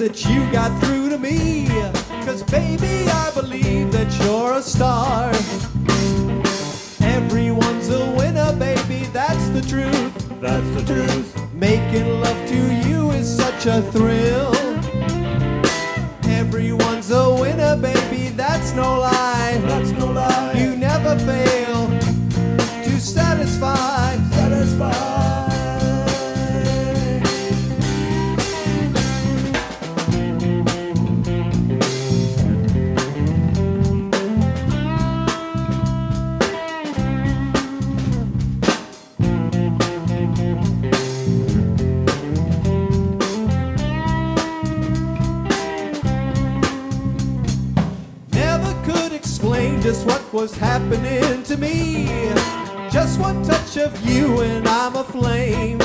that you got through to me. 'Cause baby, I believe that you're a star. Everyone's a winner, baby, that's the truth. That's the truth. Making love to you is such a thrill. Everyone's a winner, baby, that's no lie. That's no lie. You never fail to satisfy. Just what was happening to me. Just one touch of you and I'm aflame.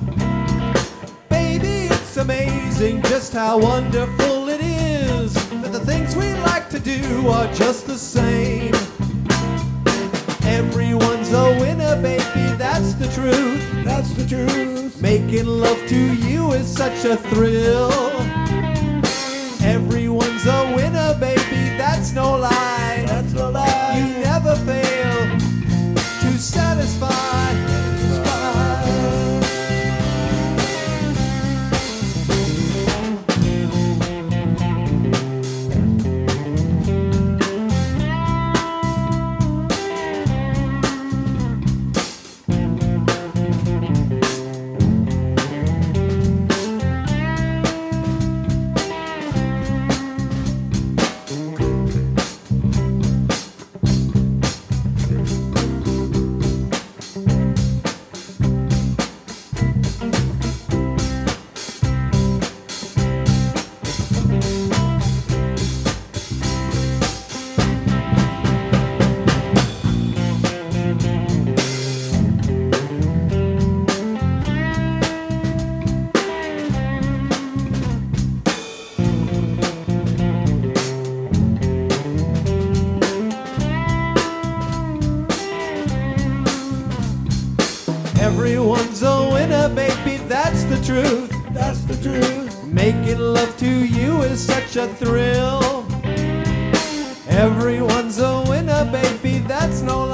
Baby, it's amazing just how wonderful it is that the things we like to do are just the same. Everyone's a winner, baby, that's the truth. That's the truth. Making love to you is such a thrill. Everyone's a winner, baby, that's no lie. That's no lie. You never fail to satisfy. Everyone's a winner, baby, that's the truth. That's the truth. Making love to you is such a thrill. Everyone's a winner, baby, that's no